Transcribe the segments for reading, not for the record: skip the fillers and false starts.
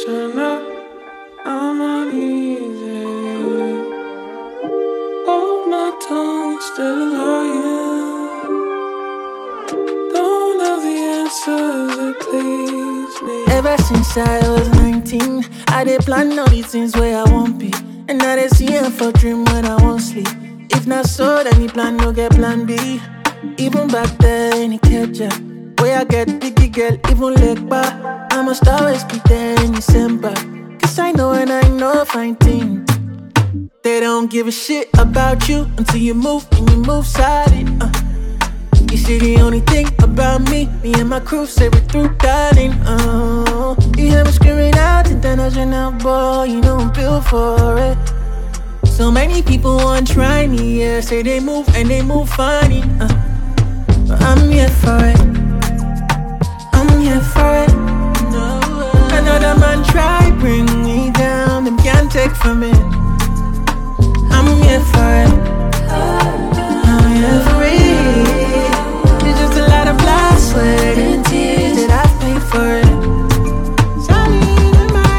Turn up, I'm uneasy. Hold my tongue instead of lying. Don't have the answers that please me. Ever since I was 19, I did plan all these things where I won't be. And now they see him for dream when I won't sleep. If not so, then the plan no get plan B. Even back then, it kept ya. Where I get biggie girl, even leg back. I must always be there in December. Cause I know and I know fine thing. They don't give a shit about you until you move and you move solid. You see the only thing about me and my crew say we through, darling. You hear me screaming out international, boy, you know I'm built for it. So many people want to try me, yeah, say they move and they move funny. But I'm here for it. I'm here for it. Another man try bring me down, them can't take from it. I'm here for it. I'm here for it. It's just a lot of blood, sweat, and tears that I've paid for it. Solid in my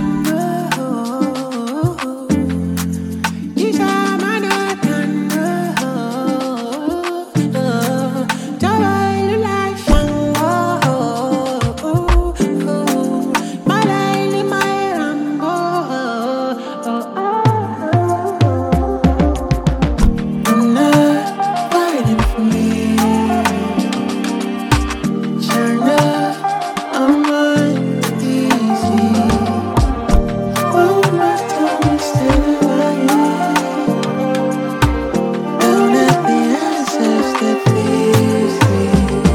bando. These are my bando. Double life, my lady, my Rambo. I'm not fighting for me. Turn up, I'm uneasy. Hold my tongue instead of lying. Don't have the answers that please me.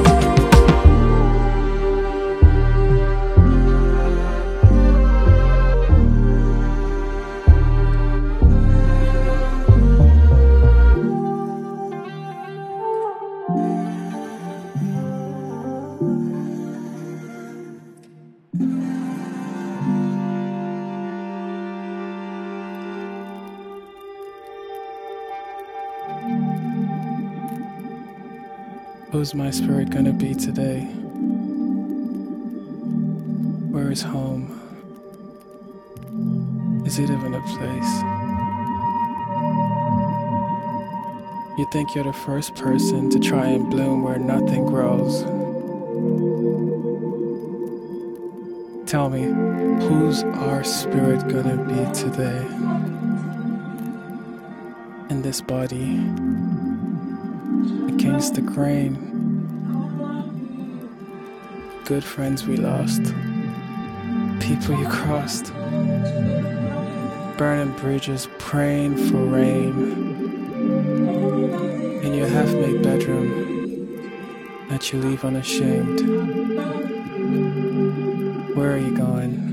Who's my spirit gonna be today? Where is home? Is it even a place? You think you're the first person to try and bloom where nothing grows. Tell me, who's our spirit gonna be today? In this body, against the grain. Good friends we lost, people you crossed, burning bridges, praying for rain. In your half-made bedroom that you leave unashamed. Where are you going?